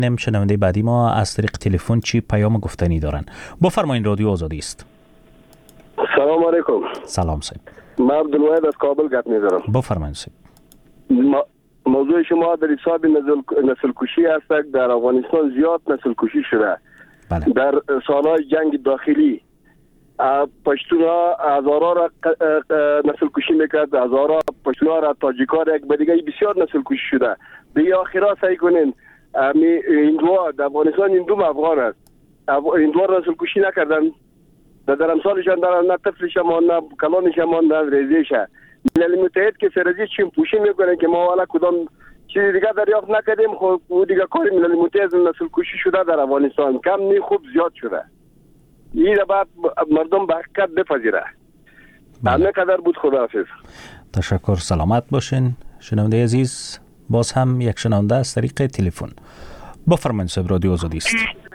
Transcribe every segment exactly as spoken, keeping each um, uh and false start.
شنونده بعدی ما از طریق تلفن چی پیام گفتنی دارن؟ بفرمایید، رادیو آزادی است. سلام علیکم. سلام سید. من عبدالواحد از کابل گپ می‌زنم. بفرمایید سید. موضوع شما در حساب نسل کشی است. در افغانستان زیاد نسل کشی شده. بله. در سالهای جنگ داخلی پشتونها هزارها را نسل کشی میکرد، هزارها پشتونها را تاجیک‌ها را یک به دیگه بسیار نسل کشی شده. به آخرا سعی کنین هندوها در افغانستان هندو افغان است، هندوها را نسل کشی نکردن. در امثالشان دارن، نه طفلش مان، نه کلانش مان، نه ریزیش. ملل متحد که سرزی چیم پوشی میکنن که ما والا کدام چیز دیگه دریافت نکردیم. خب او دیگه کاری ملل متحد نسل کشی شده در افغانستان کم نی خوب زیاد شده. این بعد مردم به حقیقت بپذیره. همه قدر بود. خداحافظ. تشکر، سلامت باشین. شنونده عزیز، باز هم یک شنونده از طریق تلفن. بفرمایید صاحب، رادیو آزادی است.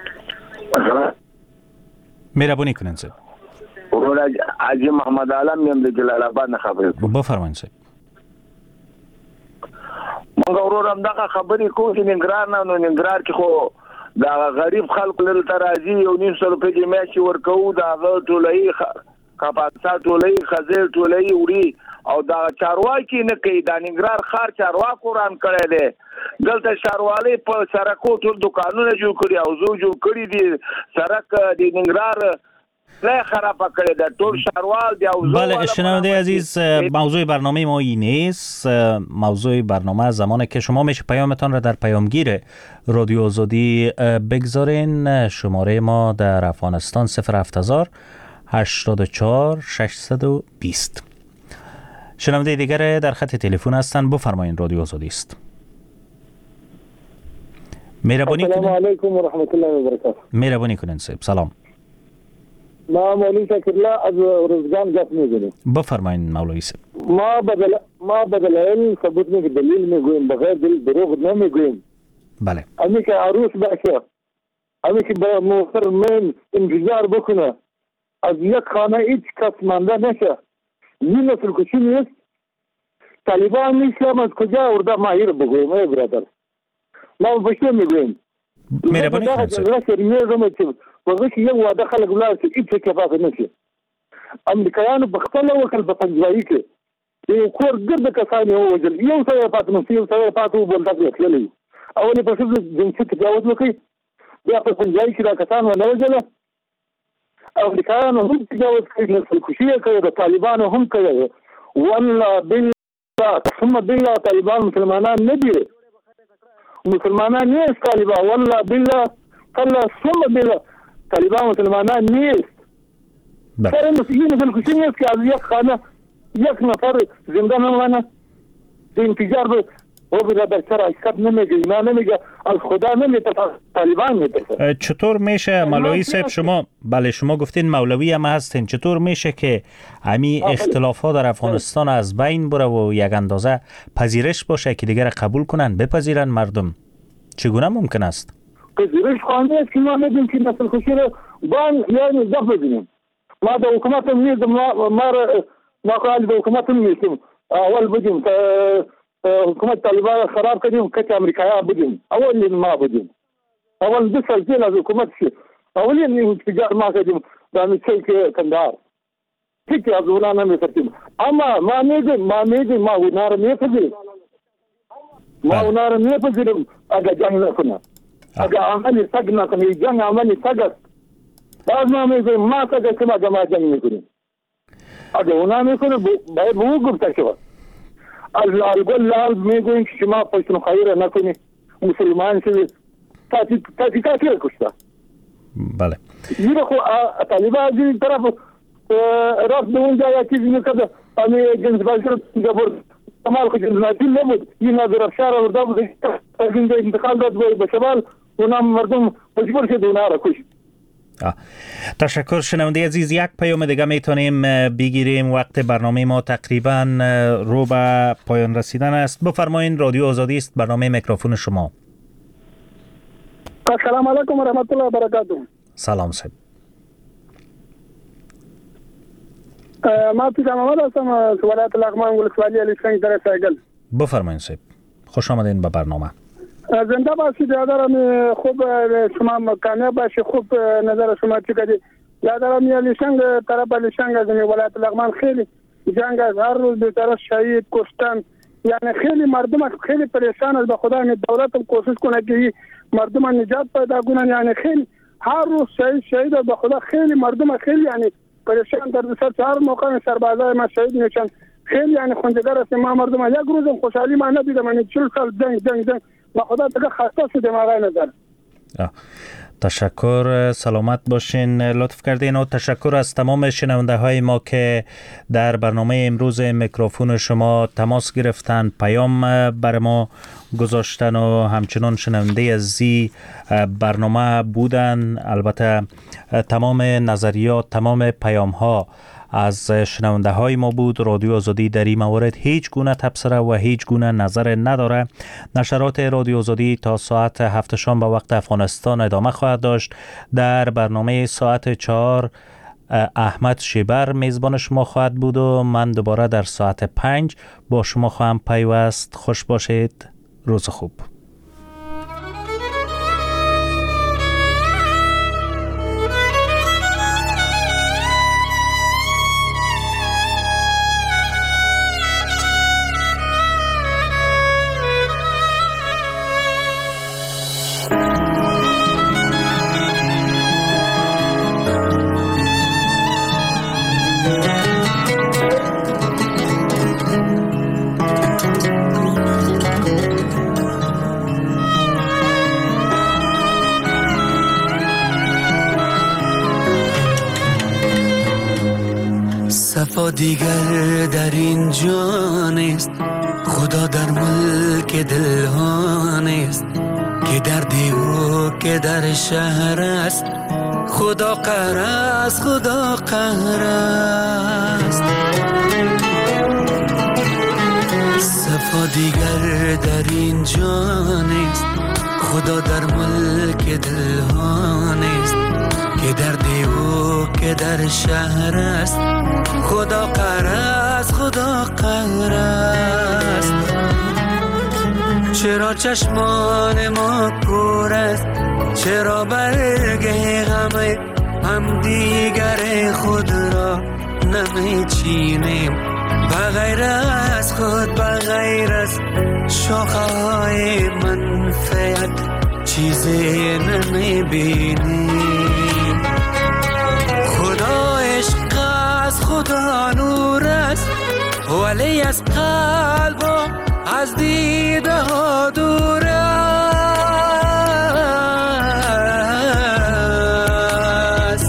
مهربانی کنین صاحب. حاجی محمد عالم میم د جلال آباد نه خبرې کوم. بفرمایئ صاحب. مونږ ورورم دغه خبرې کوو چې ننګرهار نه نو ننګرهار کې خو دا غریب خلک لري ترازی یو نیم سل روپۍ د میاشتې ورکوو، د هغه ټولۍ کپاسا ټولۍ خزې ټولۍ وړي او دا چارواکي نه کوي. دا ننګرهار ښار چارواکو ران کړی دی. دلته ښاروالۍ په سړکو ټول دوکانونه جوړ کړي او زو جوړ کړي دي. سړک د ننګرهار لا خراب کړی دا ټول شهروال دی او زو. بله شنونده عزیز، موضوع برنامه ما این نیست. موضوع برنامه زمانی که شما میشه پیامتان را در پیامگیر رادیو آزادی بگذارین. شماره ما در افغانستان صفر هفت هزار هشتاد و چهار ششصد و بیست. شنونده دیگر در خط تلفن هستند. بفرمایید، رادیو آزادی است. مهربانی کنید. السلام علیکم و رحمت الله و برکاته. مهربانی کنید صاحب. سلام. ما مولوی شکرالله از روزگان گپ می‌زنم. بفرمایید مولوی صاحب. ما بدل ما بدل ثبوت می دلیل میگویم، بغیر دلیل دروغ نمیگویم. بله. امی که عروس باشه، امی که با موفر من انتظار بکنه از یک خانه هیچ کس مانده نشه. این نسل کشی نیست. طالبان نیستم از کجا ورده ماهی رو بگویم ای برادر. ما بشه میگویم. مهربانی کنید. وغه چې یو واده خلک ولاړ شي هیڅ کفاف نه شي. امریکایانو په خپل وکړ په پنځوایي کې یو کور ګرد کسان یې ووژل، یو سړی پاتې نو یو سړی پاتې وبل دغه تللی او له په څه جنسي تجاوز وکړي. بیا په پنځوایي کې دا کسان ونه وژل. امریکایانو هم تجاوز کوي، نسل کشي کوي، د طالبانو هم کوي. والله بالله ثم بالله طالبان مسلمانان نه دي، مسلمانان نه دي طالبان. والله بالله والله ثم بالله طالبان مسلمانان نیست. سر مسیحی نسل کشی نیست که از یک خانه یک نفر زنده نمانه. ده انتجار به او برادر چرا حقیقت نمیگه، اینا نمیگه، از خدا نمیگه، طالبان میگه. چطور میشه مولوی صاحب شما، بله شما گفتین مولوی هم هستین، چطور میشه که امی اختلافات در افغانستان از بین بره و یک اندازه پذیرش باشه که دیگر قبول کنن، بپذیرن مردم؟ چگونه ممکن است؟ پذیرش خواهی است که ما ندیم که نسل کشی رو بان یعنی دفع بزنیم. ما در حکومت هم نیستم، ما را ما خواهی در حکومت هم نیستم. اول بودیم حکومت طالبان خراب کردیم کچ امریکایی بودیم، اول ما بودیم. اول دو سال پیش از حکومت شد. اولی تجار ما کردیم در میشه که کندهار. هیچ از اونا نمی‌کردیم. اما ما میگیم ما میگیم ما اونا رو میپذیریم. ما اونا رو میپذیریم اگر جنگ نکنه. اگر عملی سگ نکنه، جنگ عملی سگ است. باز ما میگویم ما سگ است که ما جمع جنگ میکنیم. اگر اونا میکنه باید به او گفته شود. از لالگل لال میگویم که شما پشتونخوایی را نکنی، مسلمان شدید، تاتی تاتی را کشته. بله. این خو طالبان از این طرف رفت به اونجا یا چیزی میکرده، امی جنس باشی را جبر کمال خود جنساتی نبود. این از رفشار ورده بود، از اینجا انتقال داد به شمال، اونا مردم مجبور شد اونا را کشت. تشکر. شنونده عزیز، یک پیام دیگه میتونیم بگیریم، وقت برنامه ما تقریبا رو به پایان رسیدن است. بفرمایید، رادیو آزادی است، برنامه میکروفون شما. السلام علیکم و رحمت الله و برکاته. سلام صاحب. ما پیدا محمد هستم از ولایت لغمان ولسوالی علی شنگ در سایگل. بفرمایید صاحب، خوش آمدین به برنامه. زنده باشید برادرم. خوب شما کامیاب باشید. خوب نظر شما چی کردید برادرم. یا لیشنگ طرف لیشنگ از ولایت لغمان خیلی جنگ از هر روز به طرف شهید کشتن، یعنی خیلی مردم خیلی پریشان است. به خدا می دولت کوشش کنه که مردم نجات پیدا کنن، یعنی خیلی هر روز شهید شهید به خدا خیلی مردم خیلی یعنی پریشان در سر چهار موقع سربازای ما شهید میشن. خیلی یعنی خونجگر است. ما مردم یک روزم خوشحالی ما ندیدم. من چهل سال جنگ جنگ جنگ به خدا دیگه خسته شدم آقای نظر. تشکر، سلامت باشین. لطف کردین و تشکر از تمام شنونده های ما که در برنامه امروز میکروفون شما تماس گرفتن، پیام بر ما گذاشتن و همچنان شنونده عزیزی برنامه بودن. البته تمام نظریات، تمام پیام ها از شنونده های ما بود. رادیو آزادی در این مورد هیچ گونه تبصره و هیچ گونه نظر نداره. نشرات رادیو آزادی تا ساعت هفت شام به وقت افغانستان ادامه خواهد داشت. در برنامه ساعت چهار احمد شیبر میزبان شما خواهد بود و من دوباره در ساعت پنج با شما خواهم پیوست. خوش باشید. روز خوب. صفا دیگر در این جان است، خدا در ملک دل ها نیست، که در دیو که در شهر است، خدا قهر است، خدا قهر است. صفا دیگر در این جان است، خدا در ملک دل ها نیست، که در دیو که در شهر است، خدا قهر است، خدا قهر است. چرا چشمان ما کور است، چرا برگ غم هم دیگر خود را نمیچینیم، بغیر از خود بغیر از شاخه های منفعت چیزی نمیبینیم. خدا عشق است، خدا نور است، ولی از قلب و از دیده ها دور است.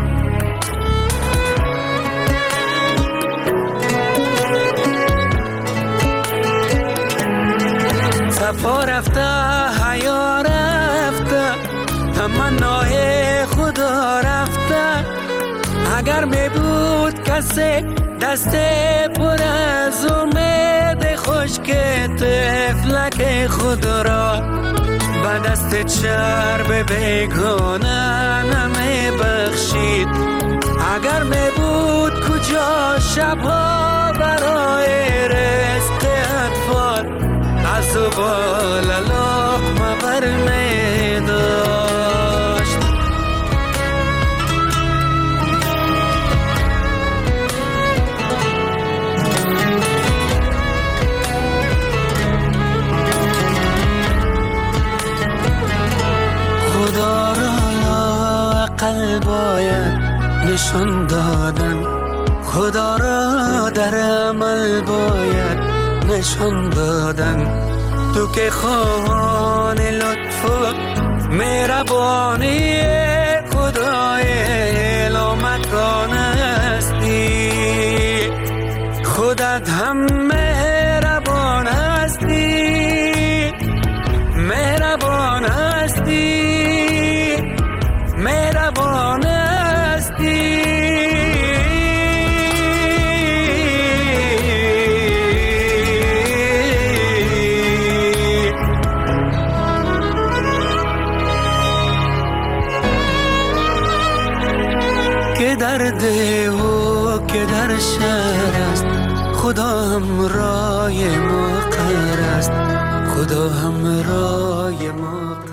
صفا رفته، حیا رفته، تمنای خدا رفته. اگر می بود کسی دست پر از امید خشک طفلک خود را به دست چرب بیگانه نمی بخشید. اگر می بود کجا شبها برای رزق اطفال از زبال لقمه بر می داشت. خدا را عقل باید نشان دادن، خدا را در عمل باید نشان دادن. تو که خواهان لطف و مهربانی خدای مکان هستی، خودت هم مهربان هستی، مهربان هستی، مهربان هستی. که در دیو که در شهر است، خدا همراه ما قهر است، خدا همراه ما.